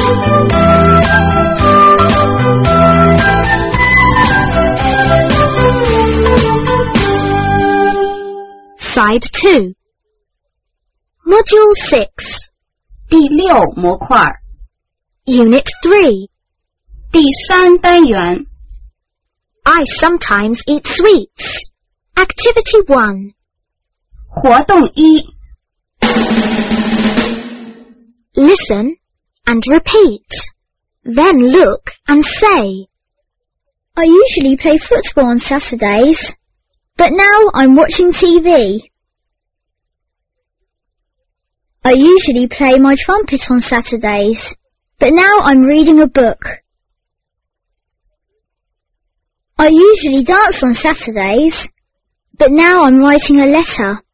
Side 2. Module 6. 第6模块 Unit 3. 第3单元 I sometimes eat sweets. Activity 1. 活动1 Listen and repeat. Then look and say, I usually play football on Saturdays, but now I'm watching TV. I usually play my trumpet on Saturdays, but now I'm reading a book. I usually dance on Saturdays, but now I'm writing a letter.